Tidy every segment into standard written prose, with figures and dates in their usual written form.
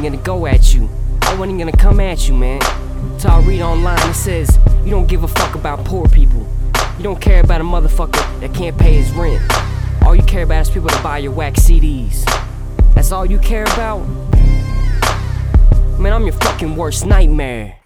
gonna go at you. I wasn't gonna come at you, man. So I read online, it says, you don't give a fuck about poor people. You don't care about a motherfucker that can't pay his rent. All you care about is people to buy your whack CDs. That's all you care about? Man, I'm your fucking worst nightmare.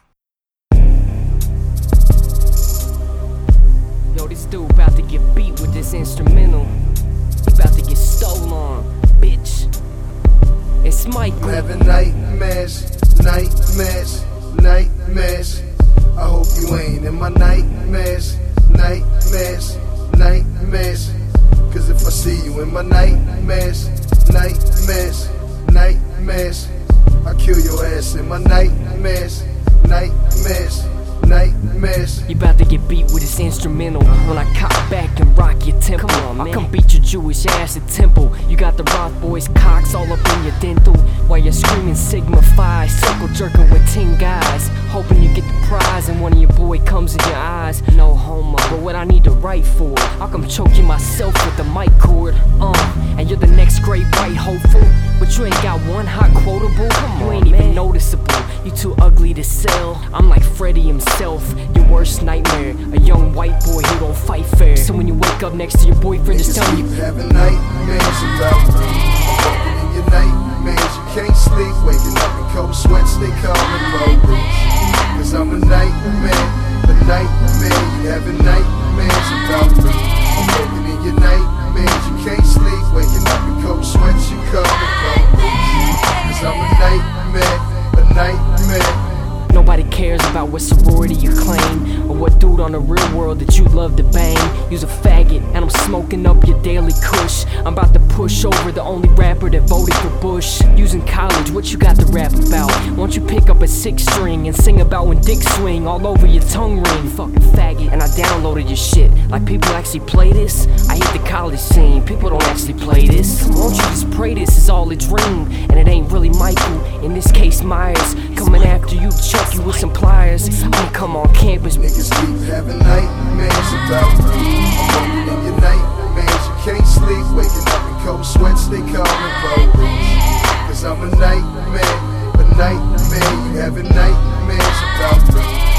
Yo, this dude about to get beat with this instrumental. He about to get stolen, bitch. It's Michael. I'm having nightmares, nightmares, nightmares. I hope you ain't in my nightmares, nightmares, nightmares. Cause if I see you in my nightmares, nightmares, nightmares, I kill your ass in my nightmares, nightmares, nightmares. You about to get beat with this instrumental. When I cop back and rock your temple, I'll come beat your Jewish ass at temple. You got the Roth Boys cocks all up in your dental, while you're screaming Sigma Phi, circle jerking with 10 guys, hoping you get the prize and one of your boy comes in your eyes. No homo, but what I need to write for, I'll come choke you myself with the mic cord. And you're the next great white hopeful, but you ain't got one hot quotable. You ain't even noticeable, you too ugly to sell. I'm like Freddy himself, your worst nightmare, a young white boy who don't fight fair. So when you wake up next to your boyfriend, just tell me you having nightmares about me. I'm walking in your nightmares, you can't sleep, waking up in cold sweats, they call me progress. Cause I'm a nightmare, you having nightmares about me. I'm walking in your nightmares, you can't sleep, waking up in cold sweats, you call me progress. Cause I'm a nightmare. Nobody cares about what sorority you claim, or what dude on the real world that you love to bang. You's a faggot, and I'm smoking up your daily kush. I'm about to push over the only rapper that voted for Bush. Using college, what you got to rap about? Won't you pick up a 6-string and sing about when dicks swing all over your tongue ring? Fucking faggot. And I downloaded your shit. Like people actually play this? I hit the college scene, people don't actually play this. Won't you just pray this is all a dream, and it ain't really Michael, in this case Myers, coming after you to choke you with some pliers. I'm gonna come on campus. Niggas keep having nightmares about me. I'm walking in your nightmares, you can't sleep, waking up in cold sweats, they call me progress. Cause I'm a nightmare, you having nightmares about me.